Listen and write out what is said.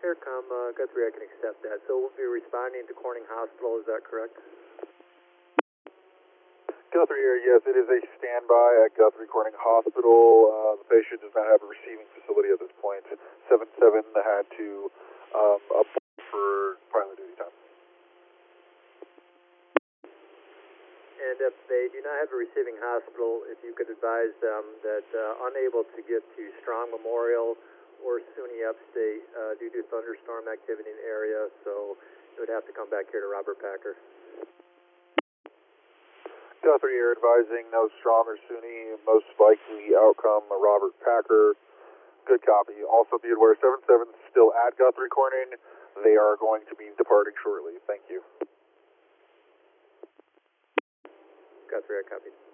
Aircom, Guthrie, I can accept that. So we'll be responding to Corning Hospital, is that correct? Guthrie here, yes, it is a standby at Guthrie Corning Hospital. The patient does not have a receiving facility at this point. 7-7 had to abort for pilot duty time. And if they do not have a receiving hospital, if you could advise them that unable to get to Strong Memorial or SUNY Upstate due to thunderstorm activity in the area, so it would have to come back here to Robert Packer. Guthrie here advising no Strong or SUNY, most likely outcome Robert Packer. Good copy. Also be aware 7-7 still at Guthrie Corning. They are going to be departing shortly. Thank you. Guthrie, I copied.